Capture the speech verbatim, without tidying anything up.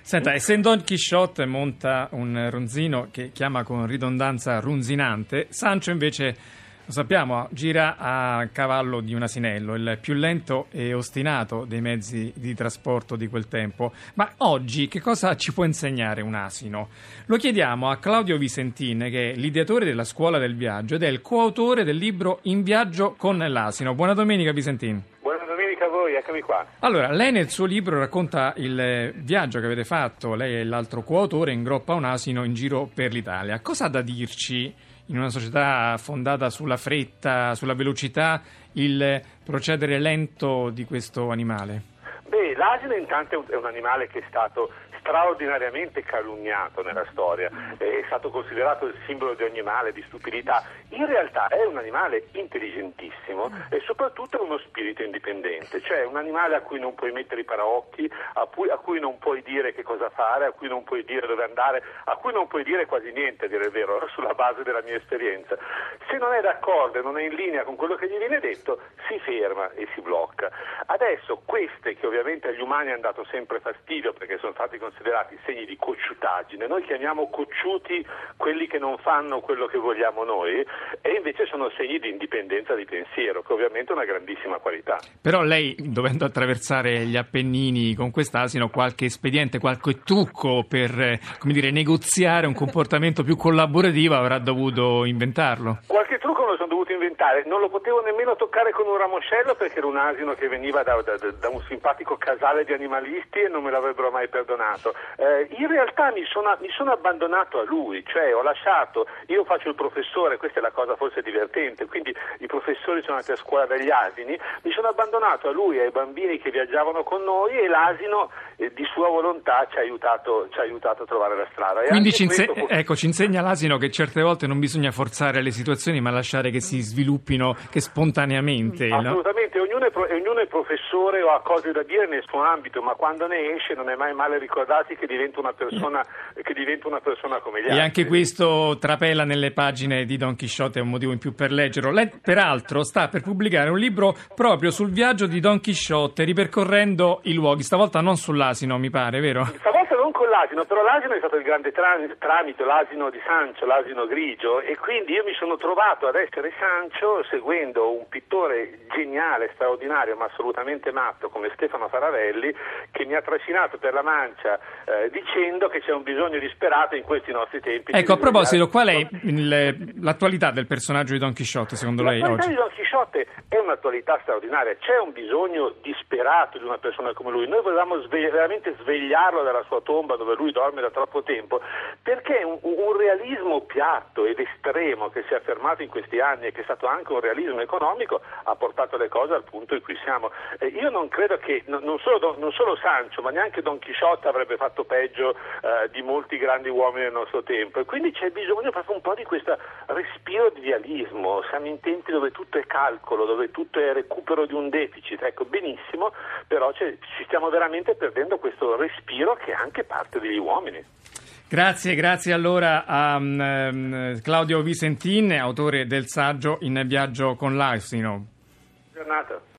Senta, e se Don Chisciotte monta un ronzino che chiama con ridondanza runzinante, Sancho invece, lo sappiamo, gira a cavallo di un asinello, il più lento e ostinato dei mezzi di trasporto di quel tempo. Ma oggi che cosa ci può insegnare un asino? Lo chiediamo a Claudio Visentin, che è l'ideatore della Scuola del Viaggio ed è il coautore del libro In viaggio con l'asino. Buona domenica, Visentin. A voi, eccomi qua. Allora, lei nel suo libro racconta il viaggio che avete fatto, lei e l'altro coautore, in groppa a un asino in giro per l'Italia. Cosa ha da dirci in una società fondata sulla fretta, sulla velocità, il procedere lento di questo animale? Beh, l'asino intanto è un animale che è stato straordinariamente calunniato nella storia, è stato considerato il simbolo di ogni male, di stupidità. In realtà è un animale intelligentissimo e soprattutto è uno spirito indipendente, cioè un animale a cui non puoi mettere i paraocchi, a cui, a cui non puoi dire che cosa fare, a cui non puoi dire dove andare, a cui non puoi dire quasi niente, a dire il vero, sulla base della mia esperienza. Se non è d'accordo e non è in linea con quello che gli viene detto, si ferma e si blocca. Adesso queste, che ovviamente agli umani hanno dato sempre fastidio perché sono stati considerati segni di cocciutaggine, noi chiamiamo cocciuti quelli che non fanno quello che vogliamo noi, e invece sono segni di indipendenza di pensiero, che ovviamente è una grandissima qualità. Però lei, dovendo attraversare gli Appennini con quest'asino, qualche espediente, qualche trucco per, come dire, negoziare un comportamento più collaborativo avrà dovuto inventarlo? Qualche trucco me lo sono dovuto inventare, non lo potevo nemmeno toccare con un ramoscello perché era un asino che veniva da, da, da un simpatico casale di animalisti e non me l'avrebbero mai perdonato. Eh, in realtà mi sono, mi sono abbandonato a lui, cioè ho lasciato, io faccio il professore, questa è la cosa forse divertente, quindi i professori sono andati a scuola dagli asini, mi sono abbandonato a lui e ai bambini che viaggiavano con noi e l'asino eh, di sua volontà ci ha aiutato, ci ha aiutato a trovare la strada. E quindi ci, inse- questo... ecco, ci insegna l'asino che certe volte non bisogna forzare le situazioni ma lasciare che si sviluppino che spontaneamente. Assolutamente, no? ognuno, è pro- ognuno è professore o ha cose da dire nel suo ambito, ma quando ne esce non è mai male ricordarsi che diventa una persona, che diventa una persona come gli altri. E anche questo trapela nelle pagine di Don Chisciotte, è un motivo in più per leggerlo. Lei peraltro sta per pubblicare un libro proprio sul viaggio di Don Chisciotte, ripercorrendo i luoghi, stavolta non sull'asino, mi pare, vero? Stavolta non con l'asino, però l'asino è stato il grande tra- tramite, l'asino di Sancho, l'asino grigio, e quindi io mi sono trovato ad essere Sancho seguendo un pittore geniale, straordinario, ma assolutamente matto come Stefano Faravelli, che mi ha trascinato per la Mancia eh, dicendo che c'è un bisogno disperato in questi nostri tempi. Ecco, a proposito, qual è il, l'attualità del personaggio di Don Chisciotte secondo lei oggi? L'attualità di Don Chisciotte è un'attualità straordinaria, c'è un bisogno disperato di una persona come lui. Noi volevamo sve- veramente svegliarlo dalla sua tomba dove lui dorme da troppo tempo, perché un, un realismo piatto ed estremo che si è affermato in questi anni e che è stato anche un realismo economico ha portato le cose al punto in cui siamo. Eh, io non credo che no, non, solo, non solo Sancho ma neanche Don Chisciotte avrebbe fatto peggio eh, di molti grandi uomini del nostro tempo, e quindi c'è bisogno proprio un po' di questo respiro di idealismo. Siamo in tempi dove tutto è calcolo, dove tutto è recupero di un deficit, ecco, benissimo, però ci stiamo veramente perdendo questo respiro che è anche parte degli uomini. Grazie, grazie allora a um, Claudio Visentin, autore del saggio In viaggio con l'asino. Buona giornata.